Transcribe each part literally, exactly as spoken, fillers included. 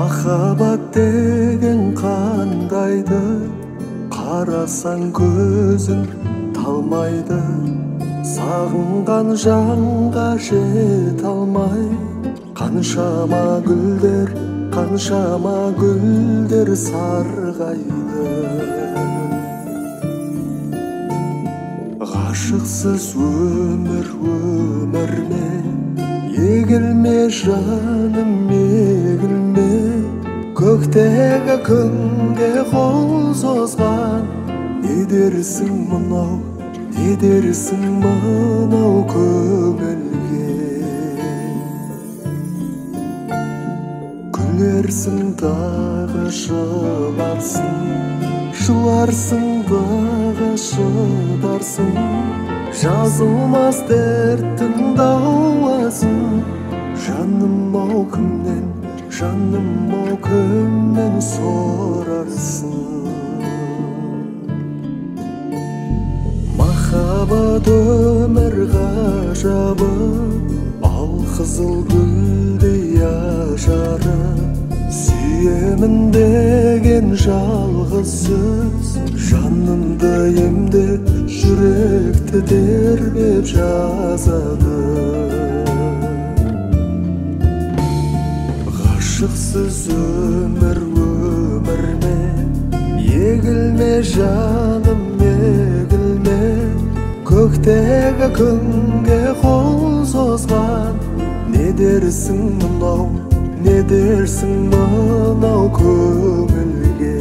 Махаббат деген қандайды, қарасаң көзің талмайды. Сағынған жанға жете алмай, қаншама гүлдер, қаншама гүлдер сарғайды. Ғашықсыз өмір өмір ме? Егілме жаным, егілме. Көктегі күнге қол созған, не дерсің мынау, не дерсің мынау көңілге? Күлерсің дағы жыларсың, жыларсың дағы шыдарсың. Жазылмас дерттің дауасын, жаным-ау кімнен, жаным-ау кімнен сорарсың? Махаббат өмір ғажабы, алқызыл гүлдей ажары. Сүйемін деген жалғыз сөз, жанымды емдеп, жүректі тербеп жазады. Ғашықсыз өмір өмір ме? Егілме жаным, егілме. Көктегі күнге қол созған, не дерсің мынау, не дерсің мынау көңілге?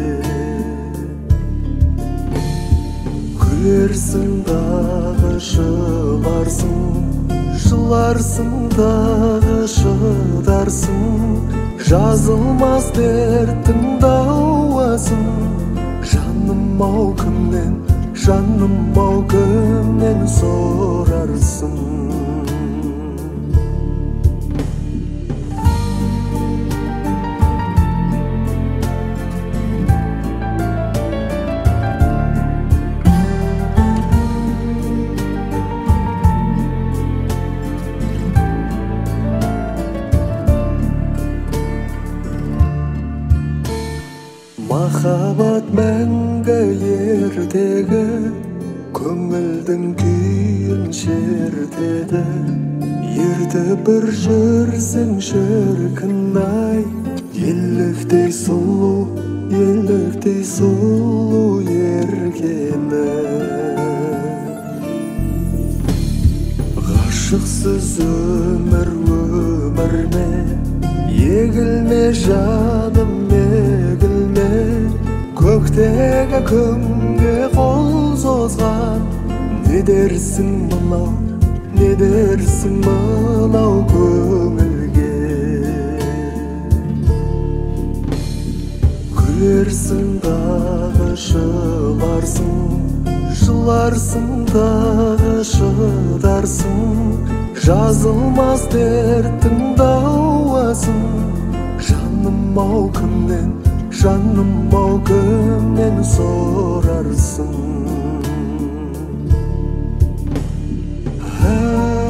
Күлерсің дағы жыларсың, жыларсың дағы шыдарсың. Жазылмас дерттің дауасын, жаным-ау кімнен, жаным-ау кімнен сорарсың? Махаббат мәңгі ертегі, көңілдің күйін шертеді. Ертіп бір жүрсің шіркін-ай, еліктей сұлу, еліктей сұлу еркені. Ғашықсыз өмір өмір ме? Егілме жаным, егілме. Көктегі күнге қол созған, не дерсің мынау, не дерсің мынау көңілге? Күлерсің дағы жыларсың, жыларсың дағы шыдарсың. Жазылмас дерттің дауасын, жаным-ау кімнен, жаным-ау кімнен сорарсың?